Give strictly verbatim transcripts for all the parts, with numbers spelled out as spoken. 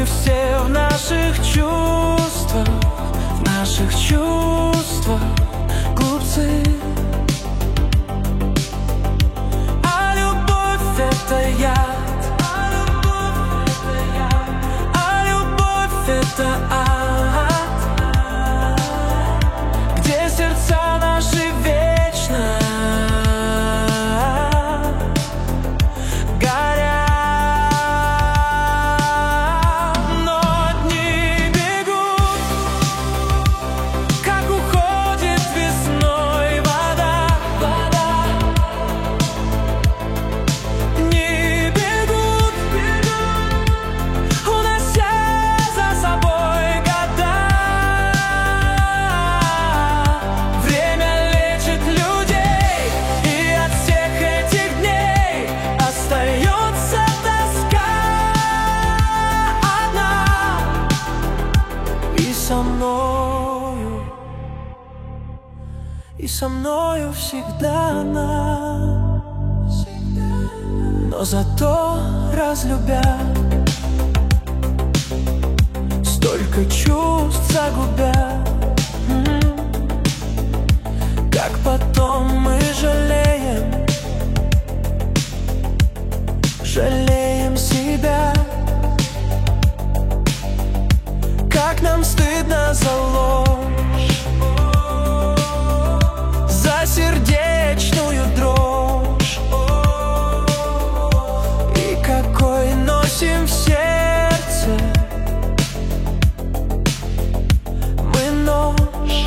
мы все в наших чувствах, в наших чувствах глупцы. А любовь — это яд, а любовь — это ад, где сердца наши вечно со мною, и со мною всегда она, но зато разлюбя, столько чувств загубя, как потом мы жалеем, жалеем себя. Как нам стыдно за ложь, за сердечную дрожь, и какой носим в сердце мы нож.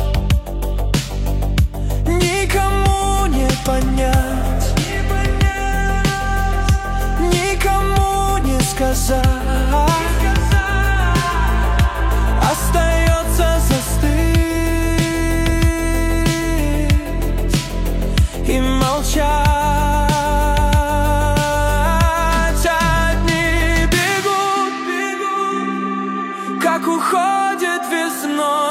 Никому не понять, никому не сказать. Остается застыть и молчать. Одни бегут, бегут, как уходит весной